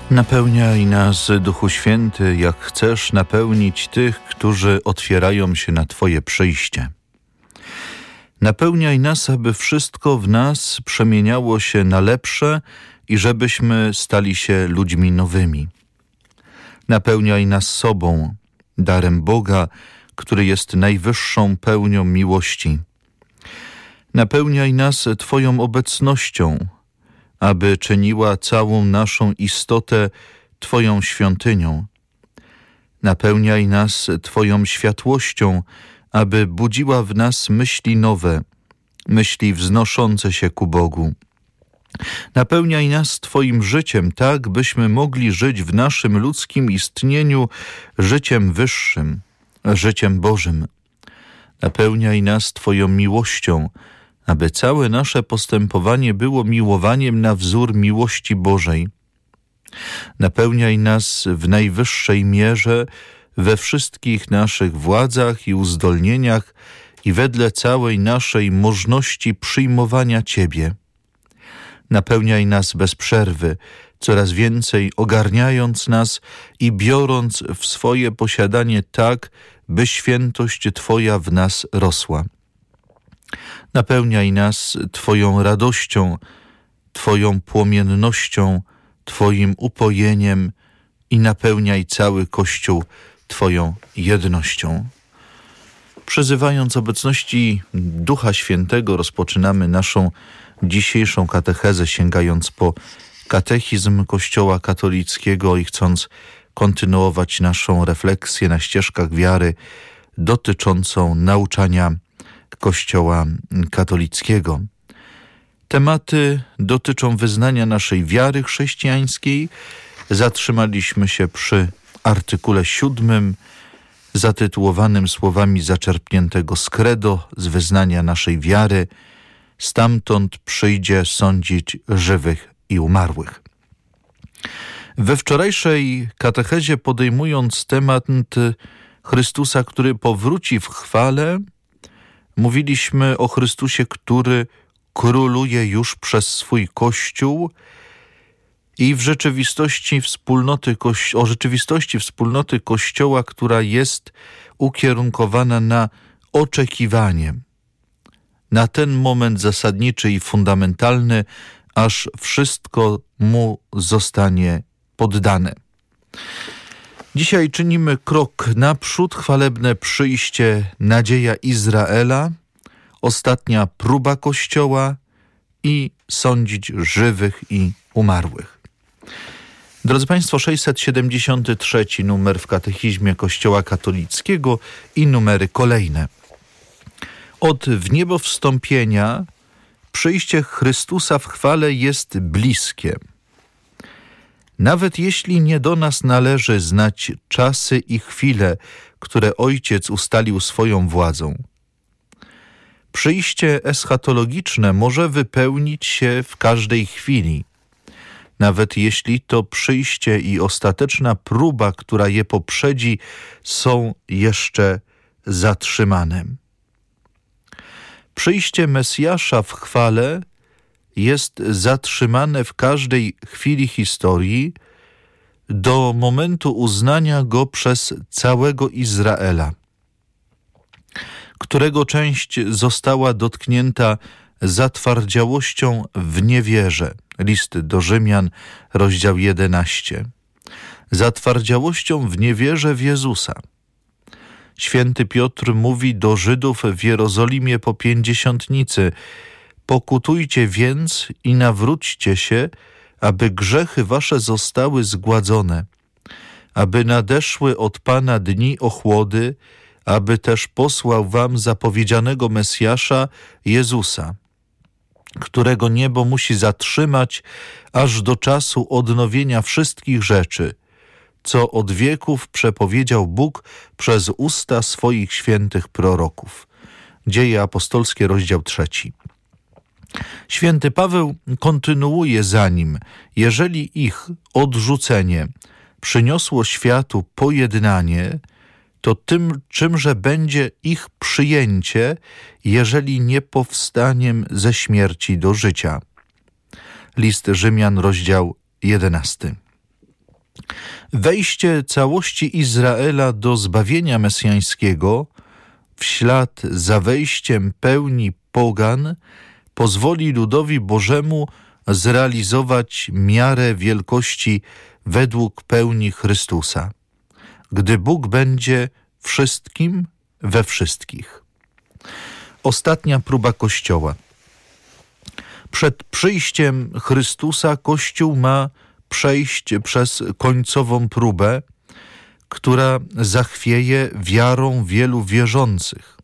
Napełniaj nas, Duchu Święty, jak chcesz napełnić tych, którzy otwierają się na Twoje przyjście. Napełniaj nas, aby wszystko w nas przemieniało się na lepsze i żebyśmy stali się ludźmi nowymi. Napełniaj nas sobą, darem Boga, który jest najwyższą pełnią miłości. Napełniaj nas Twoją obecnością, aby czyniła całą naszą istotę Twoją świątynią. Napełniaj nas Twoją światłością, aby budziła w nas myśli nowe, myśli wznoszące się ku Bogu. Napełniaj nas Twoim życiem, tak byśmy mogli żyć w naszym ludzkim istnieniu życiem wyższym, życiem Bożym. Napełniaj nas Twoją miłością, aby całe nasze postępowanie było miłowaniem na wzór miłości Bożej. Napełniaj nas w najwyższej mierze we wszystkich naszych władzach i uzdolnieniach i wedle całej naszej możności przyjmowania Ciebie. Napełniaj nas bez przerwy, coraz więcej ogarniając nas i biorąc w swoje posiadanie tak, by świętość Twoja w nas rosła. Napełniaj nas Twoją radością, Twoją płomiennością, Twoim upojeniem i napełniaj cały Kościół Twoją jednością. Przyzywając obecności Ducha Świętego, rozpoczynamy naszą dzisiejszą katechezę, sięgając po katechizm Kościoła katolickiego i chcąc kontynuować naszą refleksję na ścieżkach wiary dotyczącą nauczania Kościoła katolickiego. Tematy dotyczą wyznania naszej wiary chrześcijańskiej. Zatrzymaliśmy się przy artykule 7 zatytułowanym słowami zaczerpniętego z credo, z wyznania naszej wiary. Stamtąd przyjdzie sądzić żywych i umarłych. We wczorajszej katechezie, podejmując temat Chrystusa, który powróci w chwale, mówiliśmy o Chrystusie, który króluje już przez swój Kościół i o rzeczywistości wspólnoty Kościoła, która jest ukierunkowana na oczekiwanie, na ten moment zasadniczy i fundamentalny, aż wszystko mu zostanie poddane. Dzisiaj czynimy krok naprzód, chwalebne przyjście, nadzieja Izraela, ostatnia próba Kościoła i sądzić żywych i umarłych. Drodzy Państwo, 673 numer w katechizmie Kościoła katolickiego i numery kolejne. Od wniebowstąpienia przyjście Chrystusa w chwale jest bliskie. Nawet jeśli nie do nas należy znać czasy i chwile, które Ojciec ustalił swoją władzą. Przyjście eschatologiczne może wypełnić się w każdej chwili, nawet jeśli to przyjście i ostateczna próba, która je poprzedzi, są jeszcze zatrzymane. Przyjście Mesjasza w chwale jest zatrzymane w każdej chwili historii do momentu uznania Go przez całego Izraela, którego część została dotknięta zatwardziałością w niewierze. List do Rzymian, rozdział 11. Zatwardziałością w niewierze w Jezusa. Święty Piotr mówi do Żydów w Jerozolimie po Pięćdziesiątnicy: pokutujcie więc i nawróćcie się, aby grzechy wasze zostały zgładzone, aby nadeszły od Pana dni ochłody, aby też posłał wam zapowiedzianego Mesjasza, Jezusa, którego niebo musi zatrzymać aż do czasu odnowienia wszystkich rzeczy, co od wieków przepowiedział Bóg przez usta swoich świętych proroków. Dzieje apostolskie, rozdział 3. Święty Paweł kontynuuje za nim: jeżeli ich odrzucenie przyniosło światu pojednanie, to tym, czymże będzie ich przyjęcie, jeżeli nie powstaniem ze śmierci do życia. List Rzymian, rozdział 11. Wejście całości Izraela do zbawienia mesjańskiego w ślad za wejściem pełni pogan pozwoli ludowi Bożemu zrealizować miarę wielkości według pełni Chrystusa, gdy Bóg będzie wszystkim we wszystkich. Ostatnia próba Kościoła. Przed przyjściem Chrystusa Kościół ma przejść przez końcową próbę, która zachwieje wiarą wielu wierzących.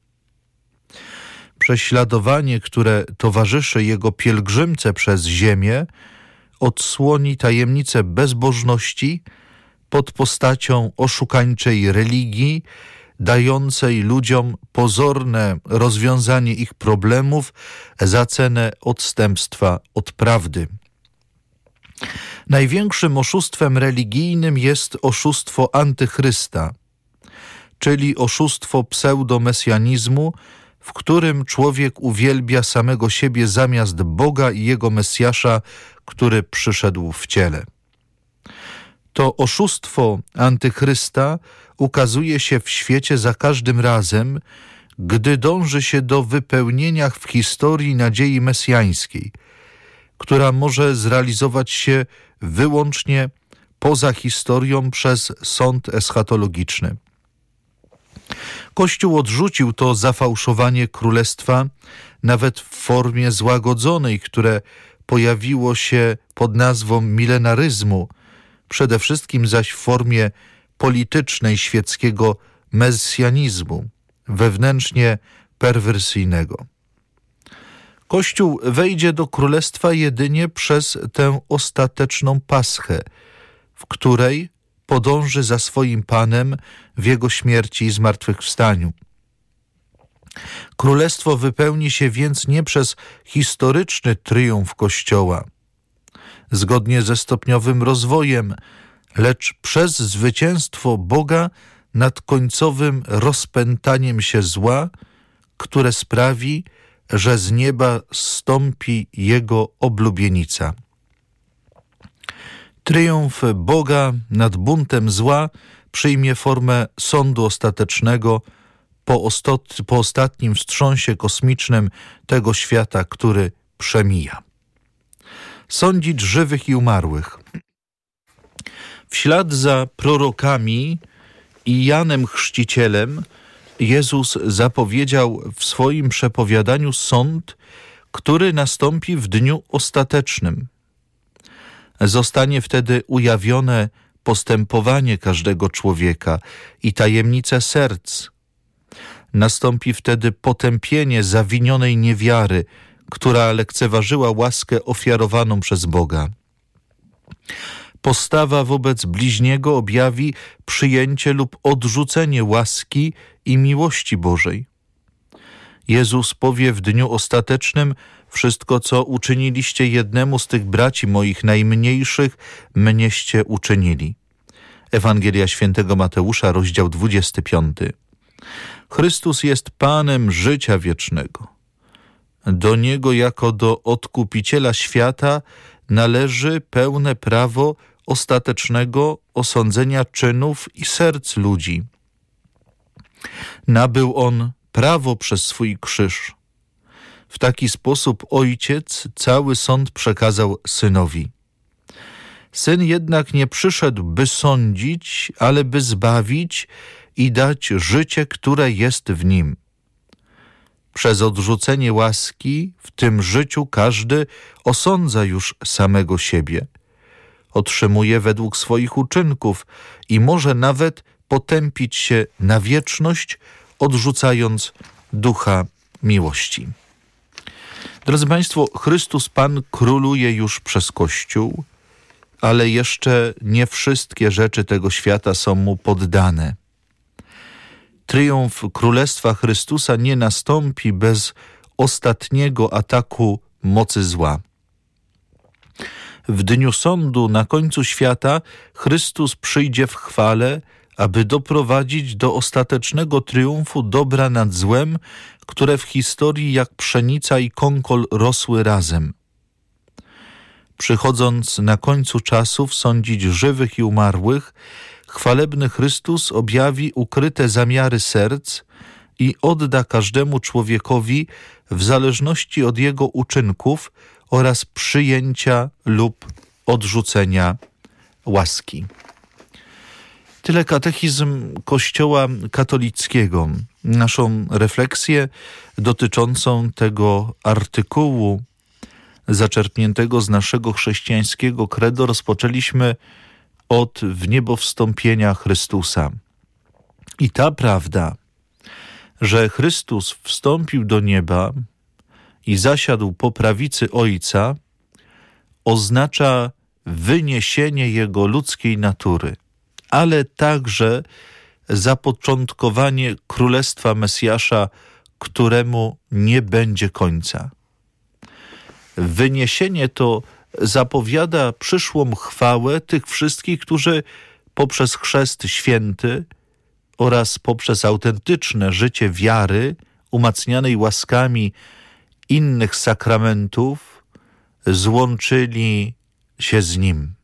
Prześladowanie, które towarzyszy jego pielgrzymce przez ziemię, odsłoni tajemnicę bezbożności pod postacią oszukańczej religii, dającej ludziom pozorne rozwiązanie ich problemów za cenę odstępstwa od prawdy. Największym oszustwem religijnym jest oszustwo antychrysta, czyli oszustwo pseudomesjanizmu, w którym człowiek uwielbia samego siebie zamiast Boga i Jego Mesjasza, który przyszedł w ciele. To oszustwo antychrysta ukazuje się w świecie za każdym razem, gdy dąży się do wypełnienia w historii nadziei mesjańskiej, która może zrealizować się wyłącznie poza historią przez sąd eschatologiczny. Kościół odrzucił to zafałszowanie królestwa nawet w formie złagodzonej, które pojawiło się pod nazwą milenaryzmu, przede wszystkim zaś w formie politycznej świeckiego mesjanizmu, wewnętrznie perwersyjnego. Kościół wejdzie do królestwa jedynie przez tę ostateczną paschę, w której podąży za swoim Panem w Jego śmierci i zmartwychwstaniu. Królestwo wypełni się więc nie przez historyczny triumf Kościoła, zgodnie ze stopniowym rozwojem, lecz przez zwycięstwo Boga nad końcowym rozpętaniem się zła, które sprawi, że z nieba zstąpi Jego oblubienica. Triumf Boga nad buntem zła przyjmie formę sądu ostatecznego po ostatnim wstrząsie kosmicznym tego świata, który przemija. Sądzić żywych i umarłych. W ślad za prorokami i Janem Chrzcicielem Jezus zapowiedział w swoim przepowiadaniu sąd, który nastąpi w dniu ostatecznym. Zostanie wtedy ujawnione postępowanie każdego człowieka i tajemnice serc. Nastąpi wtedy potępienie zawinionej niewiary, która lekceważyła łaskę ofiarowaną przez Boga. Postawa wobec bliźniego objawi przyjęcie lub odrzucenie łaski i miłości Bożej. Jezus powie w dniu ostatecznym: wszystko, co uczyniliście jednemu z tych braci moich najmniejszych, mnieście uczynili. Ewangelia Świętego Mateusza, rozdział 25. Chrystus jest Panem życia wiecznego. Do Niego jako do Odkupiciela świata należy pełne prawo ostatecznego osądzenia czynów i serc ludzi. Nabył On prawo przez swój krzyż. W taki sposób Ojciec cały sąd przekazał Synowi. Syn jednak nie przyszedł, by sądzić, ale by zbawić i dać życie, które jest w Nim. Przez odrzucenie łaski w tym życiu każdy osądza już samego siebie. Otrzymuje według swoich uczynków i może nawet potępić się na wieczność, odrzucając ducha miłości. Drodzy Państwo, Chrystus Pan króluje już przez Kościół, ale jeszcze nie wszystkie rzeczy tego świata są Mu poddane. Triumf Królestwa Chrystusa nie nastąpi bez ostatniego ataku mocy zła. W dniu sądu na końcu świata Chrystus przyjdzie w chwale, aby doprowadzić do ostatecznego triumfu dobra nad złem, które w historii jak pszenica i konkol rosły razem. przychodząc na końcu czasów sądzić żywych i umarłych, chwalebny Chrystus objawi ukryte zamiary serc i odda każdemu człowiekowi w zależności od jego uczynków oraz przyjęcia lub odrzucenia łaski. Tyle katechizm Kościoła katolickiego. Naszą refleksję dotyczącą tego artykułu zaczerpniętego z naszego chrześcijańskiego credo rozpoczęliśmy od wniebowstąpienia Chrystusa. I ta prawda, że Chrystus wstąpił do nieba i zasiadł po prawicy Ojca, oznacza wyniesienie Jego ludzkiej natury, ale także zapoczątkowanie Królestwa Mesjasza, któremu nie będzie końca. Wyniesienie to zapowiada przyszłą chwałę tych wszystkich, którzy poprzez chrzest święty oraz poprzez autentyczne życie wiary, umacnianej łaskami innych sakramentów, złączyli się z Nim.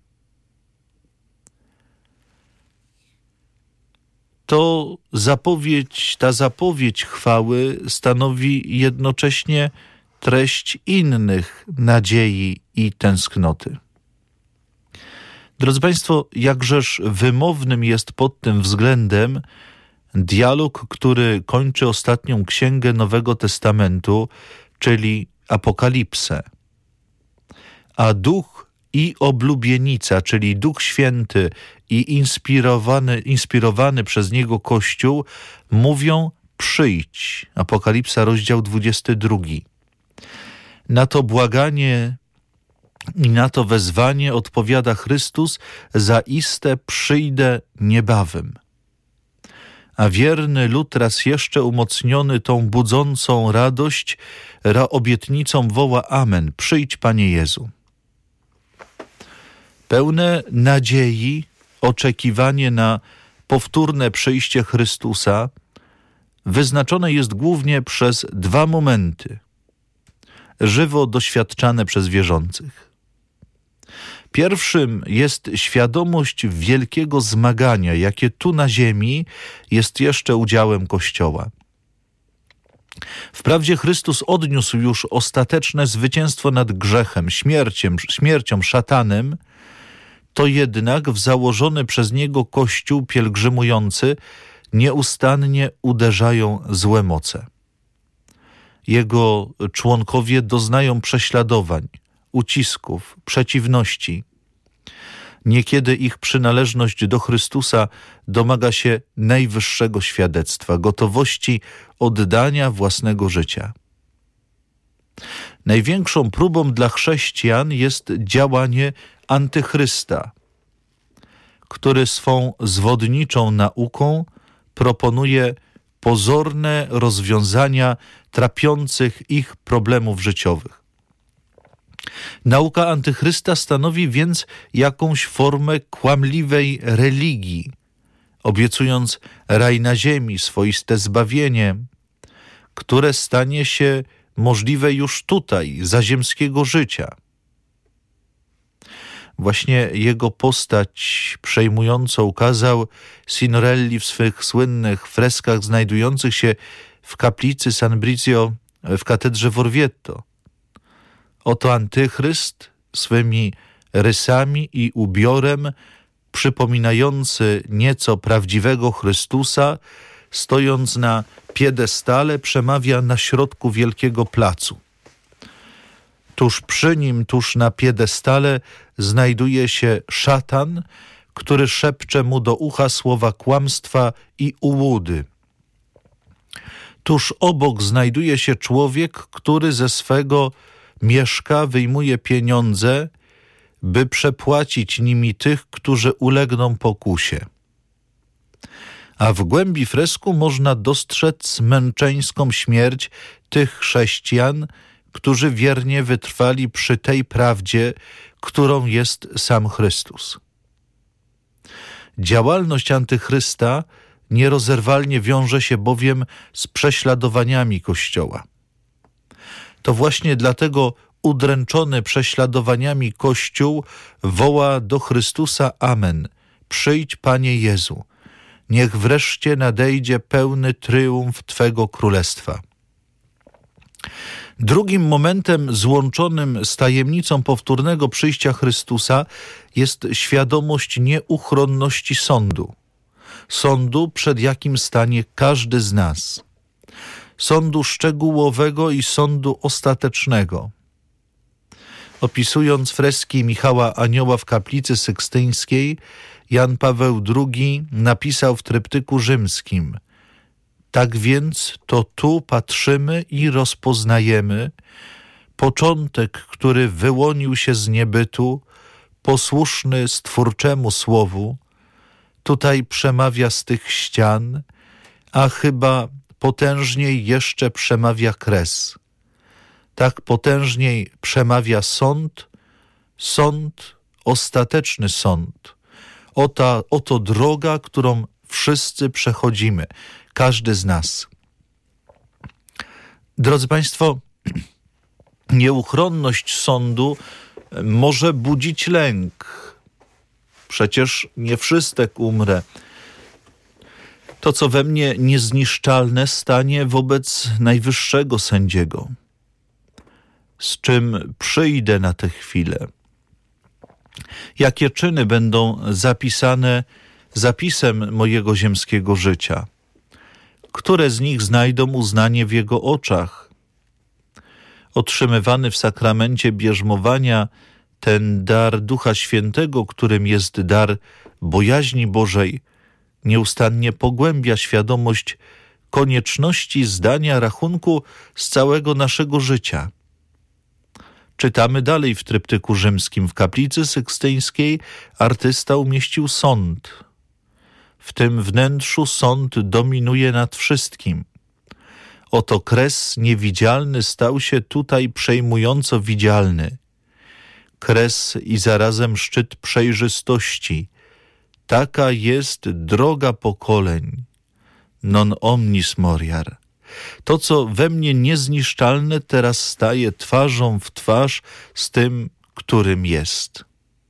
Ta zapowiedź chwały stanowi jednocześnie treść innych nadziei i tęsknoty. Drodzy Państwo, jakżeż wymownym jest pod tym względem dialog, który kończy ostatnią księgę Nowego Testamentu, czyli Apokalipsę. A Duch i oblubienica, czyli Duch Święty i inspirowany przez Niego Kościół, mówią: przyjdź. Apokalipsa, rozdział 22. Na to błaganie i na to wezwanie odpowiada Chrystus: zaiste przyjdę niebawem. A wierny lud, raz jeszcze umocniony tą budzącą radość obietnicą, woła: amen, przyjdź, Panie Jezu. Pełne nadziei oczekiwanie na powtórne przyjście Chrystusa wyznaczone jest głównie przez dwa momenty, żywo doświadczane przez wierzących. Pierwszym jest świadomość wielkiego zmagania, jakie tu na ziemi jest jeszcze udziałem Kościoła. Wprawdzie Chrystus odniósł już ostateczne zwycięstwo nad grzechem, śmiercią, szatanem, to jednak w założony przez Niego Kościół pielgrzymujący nieustannie uderzają złe moce. Jego członkowie doznają prześladowań, ucisków, przeciwności. Niekiedy ich przynależność do Chrystusa domaga się najwyższego świadectwa, gotowości oddania własnego życia. Największą próbą dla chrześcijan jest działanie antychrysta, który swą zwodniczą nauką proponuje pozorne rozwiązania trapiących ich problemów życiowych. Nauka antychrysta stanowi więc jakąś formę kłamliwej religii, obiecując raj na ziemi, swoiste zbawienie, które stanie się możliwe już tutaj, za ziemskiego życia. Właśnie jego postać przejmująco ukazał Signorelli w swych słynnych freskach znajdujących się w kaplicy San Brizio w katedrze w Orvieto. Oto antychryst swymi rysami i ubiorem przypominający nieco prawdziwego Chrystusa, stojąc na piedestale, przemawia na środku wielkiego placu. Tuż przy nim, tuż na piedestale znajduje się szatan, który szepcze mu do ucha słowa kłamstwa i ułudy. Tuż obok znajduje się człowiek, który ze swego mieszka wyjmuje pieniądze, by przepłacić nimi tych, którzy ulegną pokusie. A w głębi fresku można dostrzec męczeńską śmierć tych chrześcijan, którzy wiernie wytrwali przy tej prawdzie, którą jest sam Chrystus. Działalność antychrysta nierozerwalnie wiąże się bowiem z prześladowaniami Kościoła. To właśnie dlatego udręczony prześladowaniami Kościół woła do Chrystusa amen. Przyjdź, Panie Jezu. Niech wreszcie nadejdzie pełny tryumf Twego Królestwa. Drugim momentem złączonym z tajemnicą powtórnego przyjścia Chrystusa jest świadomość nieuchronności sądu. Sądu, przed jakim stanie każdy z nas. Sądu szczegółowego i sądu ostatecznego. Opisując freski Michała Anioła w kaplicy sykstyńskiej, Jan Paweł II napisał w tryptyku rzymskim: tak więc to tu patrzymy i rozpoznajemy początek, który wyłonił się z niebytu, posłuszny Stwórczemu Słowu, tutaj przemawia z tych ścian, a chyba potężniej jeszcze przemawia kres. Tak potężniej przemawia sąd, ostateczny sąd. Oto droga, którą wszyscy przechodzimy, każdy z nas. Drodzy Państwo, nieuchronność sądu może budzić lęk. Przecież nie wszystek umrę. To, co we mnie niezniszczalne, stanie wobec najwyższego sędziego. Z czym przyjdę na tę chwilę? Jakie czyny będą zapisane zapisem mojego ziemskiego życia? Które z nich znajdą uznanie w Jego oczach? Otrzymywany w sakramencie bierzmowania ten dar Ducha Świętego, którym jest dar bojaźni Bożej, nieustannie pogłębia świadomość konieczności zdania rachunku z całego naszego życia. Czytamy dalej w tryptyku rzymskim. W kaplicy sykstyńskiej artysta umieścił sąd. W tym wnętrzu sąd dominuje nad wszystkim. Oto kres niewidzialny stał się tutaj przejmująco widzialny. Kres i zarazem szczyt przejrzystości. Taka jest droga pokoleń. Non omnis moriar. To, co we mnie niezniszczalne, teraz staje twarzą w twarz z tym, którym jest.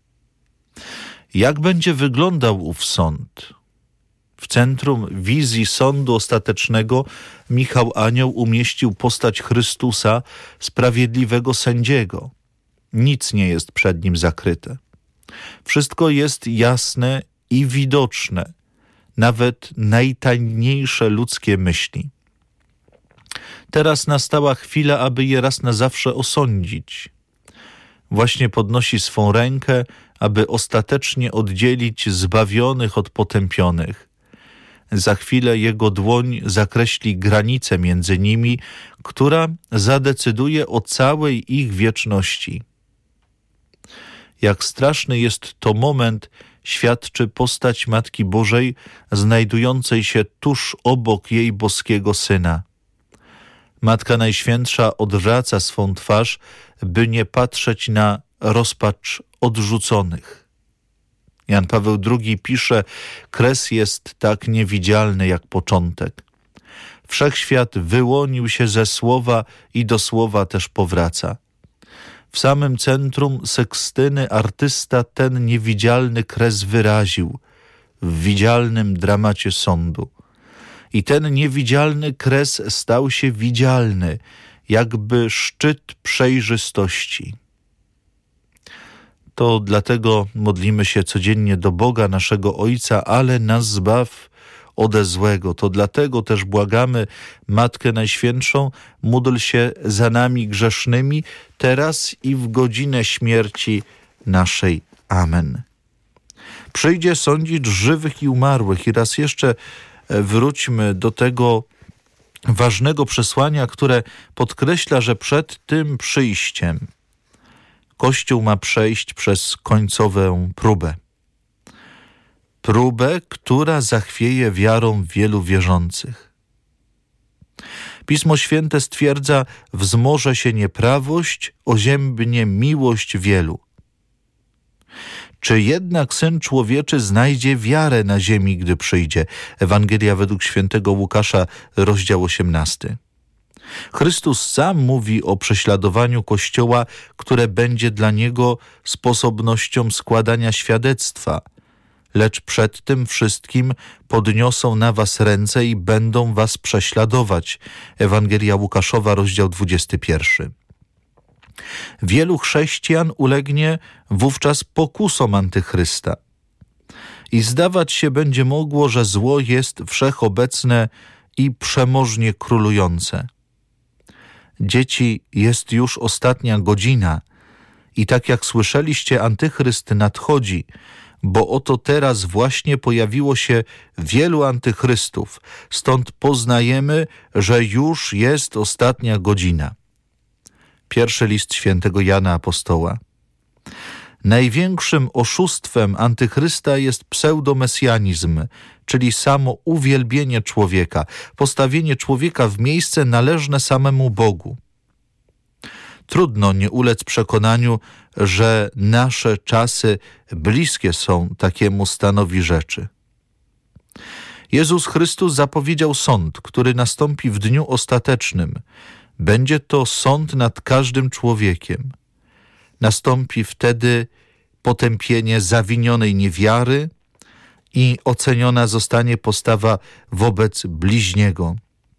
Jak będzie wyglądał ów sąd? W centrum wizji sądu ostatecznego Michał Anioł umieścił postać Chrystusa, sprawiedliwego sędziego. Nic nie jest przed nim zakryte. Wszystko jest jasne i widoczne, nawet najtajniejsze ludzkie myśli. Teraz nastała chwila, aby je raz na zawsze osądzić. Właśnie podnosi swą rękę, aby ostatecznie oddzielić zbawionych od potępionych. Za chwilę jego dłoń zakreśli granicę między nimi, która zadecyduje o całej ich wieczności. Jak straszny jest to moment, świadczy postać Matki Bożej znajdującej się tuż obok jej boskiego Syna. Matka Najświętsza odwraca swą twarz, by nie patrzeć na rozpacz odrzuconych. Jan Paweł II pisze: kres jest tak niewidzialny jak początek. Wszechświat wyłonił się ze słowa i do słowa też powraca. W samym centrum Sykstyny artysta ten niewidzialny kres wyraził w widzialnym dramacie sądu. I ten niewidzialny kres stał się widzialny, jakby szczyt przejrzystości. To dlatego modlimy się codziennie do Boga, naszego Ojca, ale nas zbaw ode złego. To dlatego też błagamy Matkę Najświętszą, módl się za nami grzesznymi, teraz i w godzinę śmierci naszej. Amen. Przyjdzie sądzić żywych i umarłych. I raz jeszcze wróćmy do tego ważnego przesłania, które podkreśla, że przed tym przyjściem Kościół ma przejść przez końcową próbę. Próbę, która zachwieje wiarą wielu wierzących. Pismo Święte stwierdza: wzmoże się nieprawość, oziębnie miłość wielu. Czy jednak Syn Człowieczy znajdzie wiarę na ziemi, gdy przyjdzie? Ewangelia według świętego Łukasza, rozdział 18. Chrystus sam mówi o prześladowaniu Kościoła, które będzie dla Niego sposobnością składania świadectwa. Lecz przed tym wszystkim podniosą na was ręce i będą was prześladować. Ewangelia Łukaszowa, rozdział 21. Wielu chrześcijan ulegnie wówczas pokusom antychrysta. I zdawać się będzie mogło, że zło jest wszechobecne i przemożnie królujące. Dzieci, jest już ostatnia godzina i tak jak słyszeliście, antychryst nadchodzi, bo oto teraz właśnie pojawiło się wielu antychrystów, stąd poznajemy, że już jest ostatnia godzina. Pierwszy list świętego Jana Apostoła. Największym oszustwem antychrysta jest pseudomesjanizm, czyli samo uwielbienie człowieka, postawienie człowieka w miejsce należne samemu Bogu. Trudno nie ulec przekonaniu, że nasze czasy bliskie są takiemu stanowi rzeczy. Jezus Chrystus zapowiedział sąd, który nastąpi w dniu ostatecznym. Będzie to sąd nad każdym człowiekiem. Nastąpi wtedy potępienie zawinionej niewiary i oceniona zostanie postawa wobec bliźniego.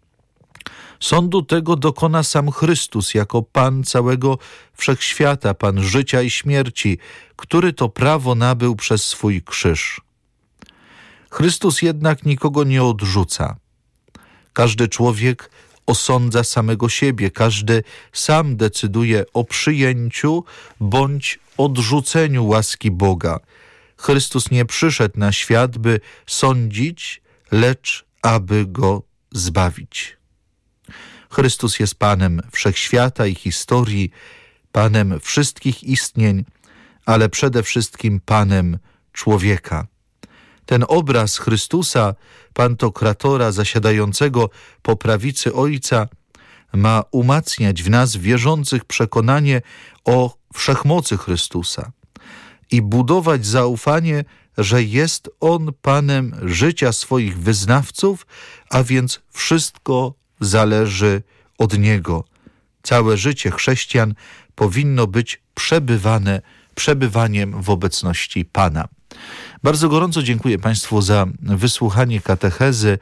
Sądu tego dokona sam Chrystus jako Pan całego wszechświata, Pan życia i śmierci, który to prawo nabył przez swój krzyż. Chrystus jednak nikogo nie odrzuca. Każdy człowiek osądza samego siebie, każdy sam decyduje o przyjęciu bądź odrzuceniu łaski Boga. Chrystus nie przyszedł na świat, by sądzić, lecz aby go zbawić. Chrystus jest Panem wszechświata i historii, Panem wszystkich istnień, ale przede wszystkim Panem człowieka. Ten obraz Chrystusa, Pantokratora zasiadającego po prawicy Ojca, ma umacniać w nas wierzących przekonanie o wszechmocy Chrystusa i budować zaufanie, że jest On Panem życia swoich wyznawców, a więc wszystko zależy od Niego. Całe życie chrześcijan powinno być przebywaniem w obecności Pana. Bardzo gorąco dziękuję Państwu za wysłuchanie katechezy